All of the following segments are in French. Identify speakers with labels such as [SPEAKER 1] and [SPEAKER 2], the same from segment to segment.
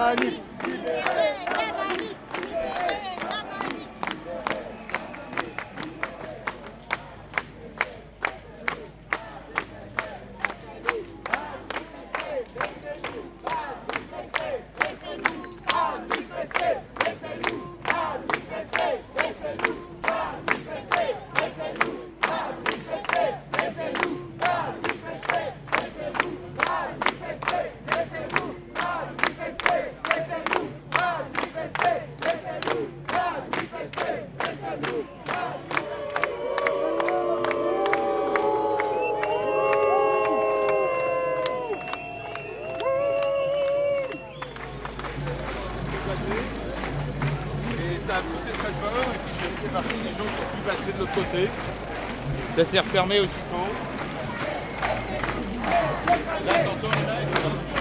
[SPEAKER 1] manif.
[SPEAKER 2] Et ça a poussé très fort, et puis j'ai fait partie des gens qui ont pu passer de l'autre côté. Ça s'est refermé aussitôt. Là, t'entends les mecs.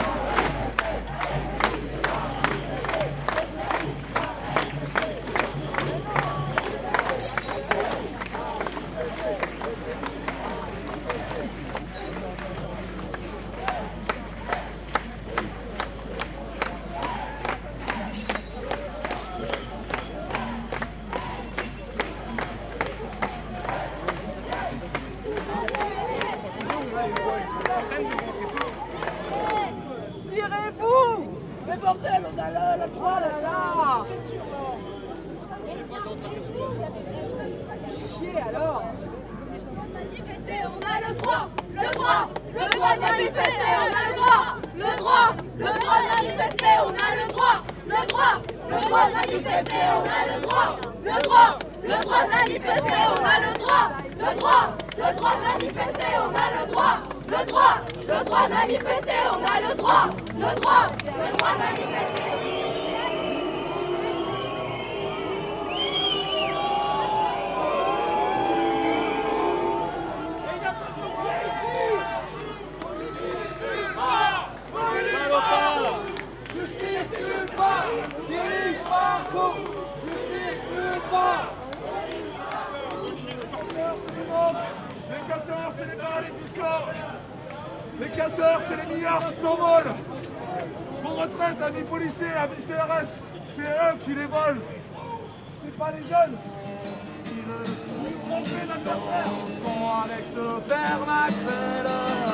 [SPEAKER 3] Tirez-vous! Mais bordel, on a le droit là! Chier alors!
[SPEAKER 4] Manifester, on a le droit! Le droit! Le droit de manifester, on a le droit! Le droit! Le droit de manifester, on a le droit! Le droit! Le droit de manifester, on a le droit! Le droit! Le droit de manifester, on a le droit! Le droit! Le droit de manifester, on a le droit! Le droit! Le droit de manifester, on a le droit! Le droit! Le droit de manifester!
[SPEAKER 5] Les casseurs, c'est les paradis fiscaux. Les casseurs, c'est les milliards qui s'envolent. Vos retraites, amis policiers, amis CRS, c'est eux qui les volent. C'est pas les jeunes. Vous trompez l'adversaire.
[SPEAKER 1] Avec ce père Macron.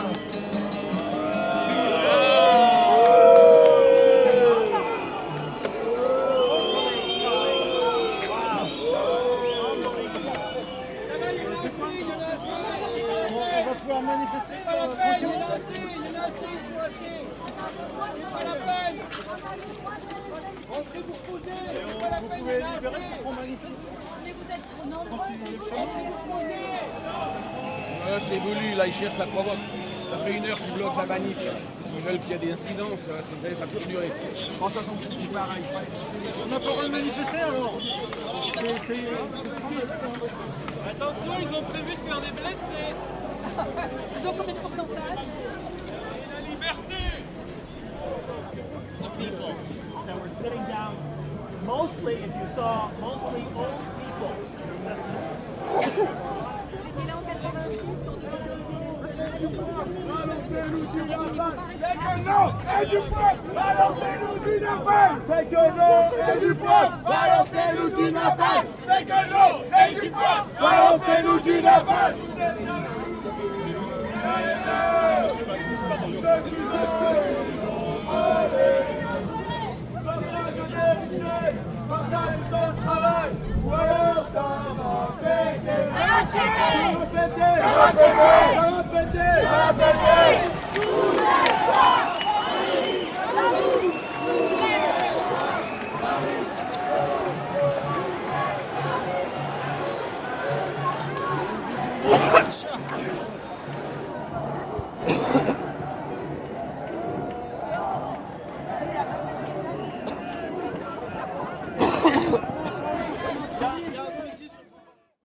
[SPEAKER 1] On va pouvoir manifester tranquillement.
[SPEAKER 3] Il y en a assez, ils sont assez! C'est pas la peine! Rentrez vous reposer! C'est pas la
[SPEAKER 1] Vous
[SPEAKER 3] peine,
[SPEAKER 1] pouvez
[SPEAKER 3] il y en a
[SPEAKER 1] libérer
[SPEAKER 3] assez!
[SPEAKER 1] pour manifester.
[SPEAKER 4] Mais vous êtes trop nombreux!
[SPEAKER 3] Rentrez vous reposer!
[SPEAKER 6] C'est voulu, là ils cherchent la provoque. Ça fait 1 heure qu'ils bloquent la manif. Ils veulent qu'il y ait des incidences, ça peut durer. En 68, c'est pareil.
[SPEAKER 1] On n'a pas le droit de manifester alors.
[SPEAKER 7] Attention, ils ont prévu de faire des blessés.
[SPEAKER 3] Ils ont combien de pourcentage?
[SPEAKER 7] Et la liberté.
[SPEAKER 8] People that were sitting down, mostly, if you saw, mostly old people.
[SPEAKER 4] J'étais là en 86 pour devant la sécurité.
[SPEAKER 5] Balancez-nous du napalm. C'est que non et du peuple. Balancez-nous du napalm. C'est que non et du peuple. Balancez-nous du napalm. C'est que non et du peuple. Balancez-nous du napalm. Ceux qui partage le temps de travail, ou alors ça va péter. Ça va péter. Ça va péter.